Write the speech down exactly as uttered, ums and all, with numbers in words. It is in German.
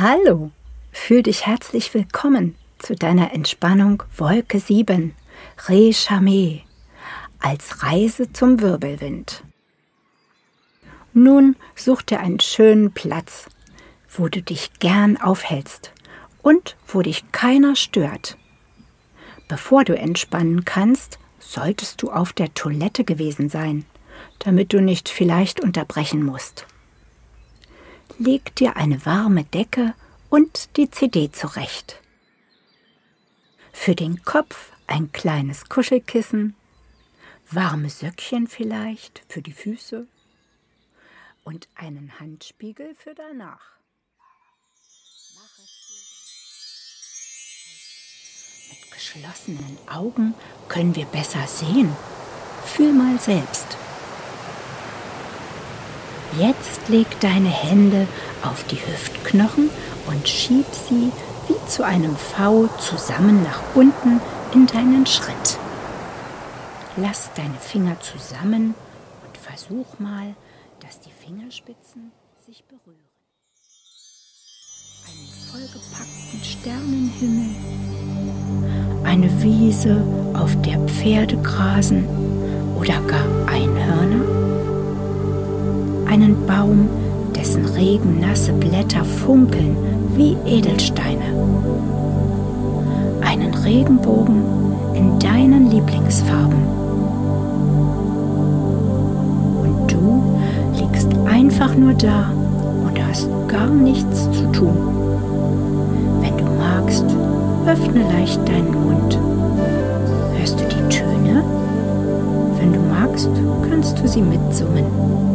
Hallo, fühl dich herzlich willkommen zu deiner Entspannung Wolke sieben, Re Chamé, als Reise zum Wirbelwind. Nun such dir einen schönen Platz, wo du dich gern aufhältst und wo dich keiner stört. Bevor du entspannen kannst, solltest du auf der Toilette gewesen sein, damit du nicht vielleicht unterbrechen musst. Leg dir eine warme Decke und die C D zurecht. Für den Kopf ein kleines Kuschelkissen, warme Söckchen vielleicht für die Füße und einen Handspiegel für danach. Mit geschlossenen Augen können wir besser sehen. Fühl mal selbst. Jetzt leg deine Hände auf die Hüftknochen und schieb sie wie zu einem V zusammen nach unten in deinen Schritt. Lass deine Finger zusammen und versuch mal, dass die Fingerspitzen sich berühren. Einen vollgepackten Sternenhimmel, eine Wiese, auf der Pferde grasen oder gar Einhörner. Einen Baum, dessen regennasse Blätter funkeln wie Edelsteine. Einen Regenbogen in deinen Lieblingsfarben. Und du liegst einfach nur da und hast gar nichts zu tun. Wenn du magst, öffne leicht deinen Mund. Hörst du die Töne? Wenn du magst, kannst du sie mitsummen.